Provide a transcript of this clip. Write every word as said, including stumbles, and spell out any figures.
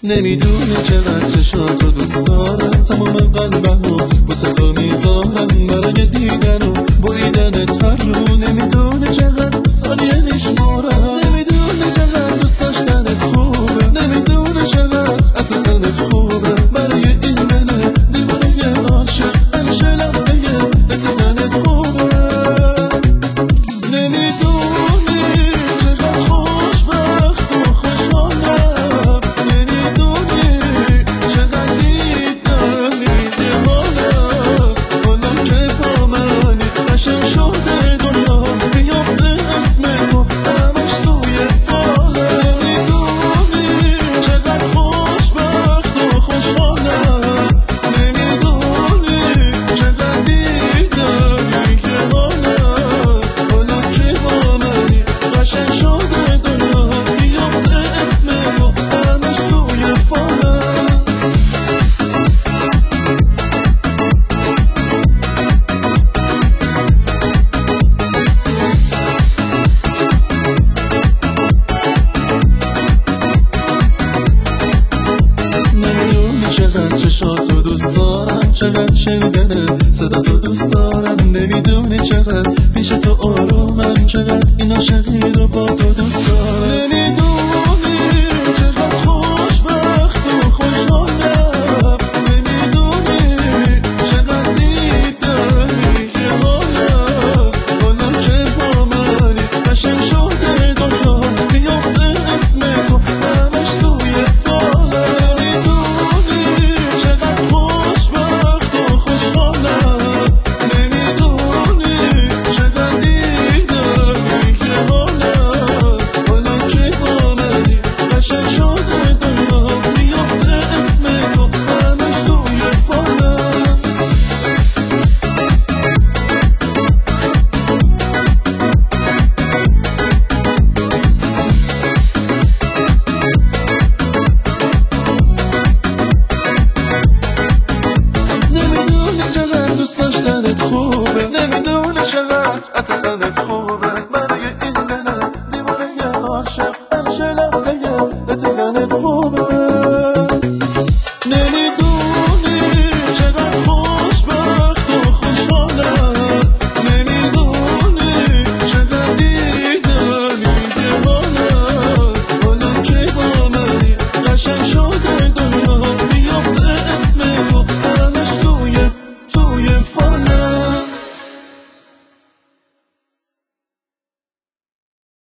نمیدونی چقدر چشاتو دوست دارم، تمام قلبمو واسه تو میذارم برای دیدن و بریدنت هر روز. نمیدونی چقدر ثانیه میشمارم، نمیدونی چقدر دوست داشتنت خوبه، نمیدونی چقدر عطوزنت خوبه برای این دل دیوانه عاشق. همیشه لحظه رسیدنت خوبه. نمیدونی چقدر خوشبخت و خوشحالم، نمیدونی چقدر دیدنی دیوانم. حالا که با منی قشنگ شده دنیا، میافته اسم تو همش توی فالم. نمیدونی چقدر خوشبخت و خوشحالم، نمیدونی چقدر دیدنی دیوانم. حالا که با منی قشنگ شده دنیا، میافته اسم تو همش توی فالم. نمیدونی چقدر چشاتو دوست دارم، چقدر شنیدن صداتو دوست دارم. نمیدونی چقدر پیش تو آرومم، چقدر این عاشقی رو با تو دوست دارم. نمیدونی چقدر خوشبخت و خوشحالم، نمیدونی چقدر دیدنی دیوانم. حالا که با منی قشنگ شده دنیا، میافته اسم تو همش توی فالم. نمیدونی چقدر خوشبخت و خوشحالم، نمیدونی چقدر دیدنی دیوانم. حالا که با منی قشنگ شده دنیا، میافته اسم تو همش توی فالم. نمیدونی چقدر دوست داشتنت خوبه، نمیدونی چقدر عطوزنت خوبه برای این دل دیوانه عاشق. همیشه لحظه رسیدنت خوبه. نمیدونی چقدر خوشبخت و خوشحالم، نمیدونی چقدر دیدنی دیوانم. حالا که با منی قشنگ شد